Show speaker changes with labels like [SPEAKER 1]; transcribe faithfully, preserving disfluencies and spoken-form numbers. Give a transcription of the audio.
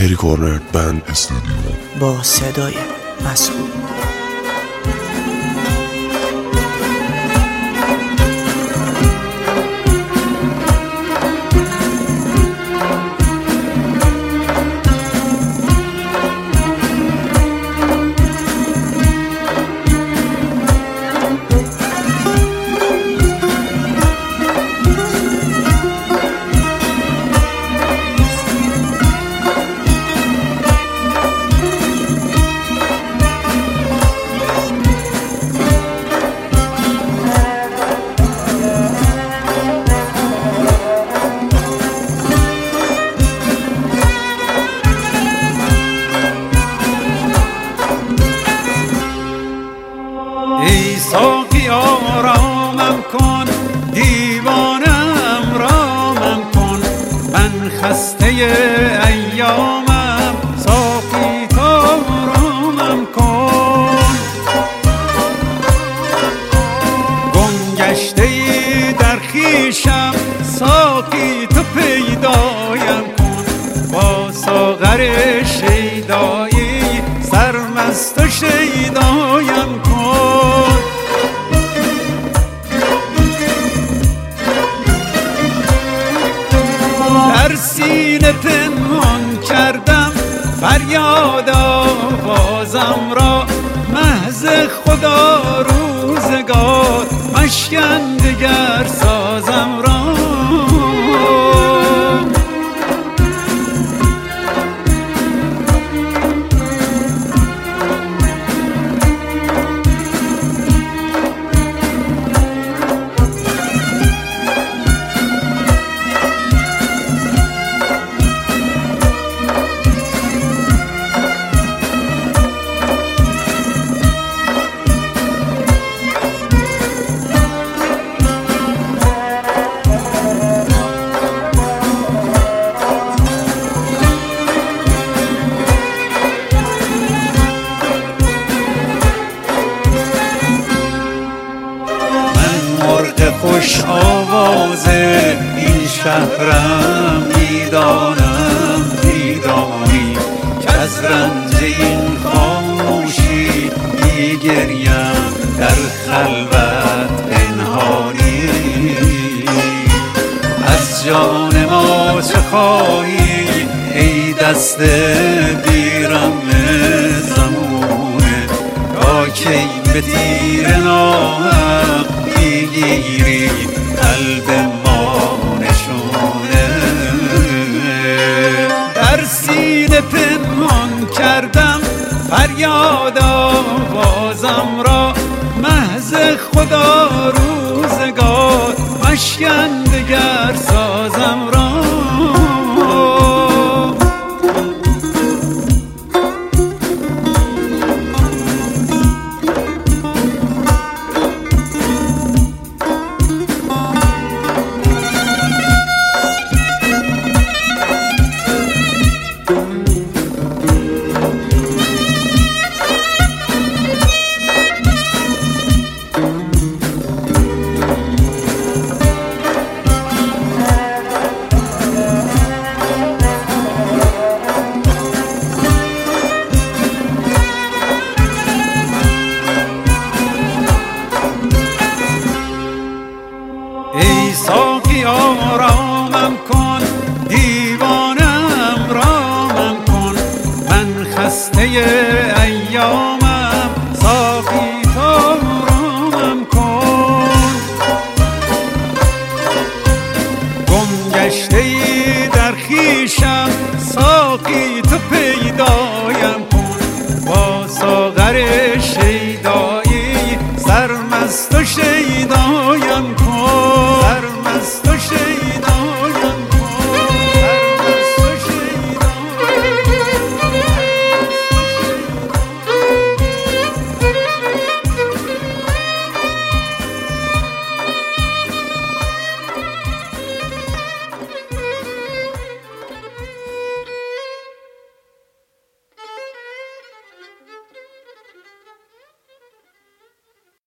[SPEAKER 1] هری کورنر بند استودیو
[SPEAKER 2] با صدای مسئول.
[SPEAKER 3] ای ساقی آرامم کن، دیوانم رامم کن، من خسته ایامم، ساقی تو آرامم کن. گم گشته ای در خویشم، ساقی تو پیدایم کن، با ساغر شیدایی سرمست و شیدایم کن. در سینه پنهان کردم فریاد آوازم را، محض خدا روزگار مشکن دگر سازم را. خوش آواز این شهرم، میدانم میدانی که از رنج این خاموشی میگریم در خلوت پنهانی. از جان ما چه خواهی ای دست بیرم زمونه، تا کی به تیر ناهم میگیری قلب ما نشونه. در سینه پنهان کردم فریاد آوازم را، محض خدا روزگار مشکن دگر سازم را. ای ساقی آرامم کن، دیوانم رامم کن، من خسته ایامم، ساقی تو آرامم کن. گم گشته ای در خویشم،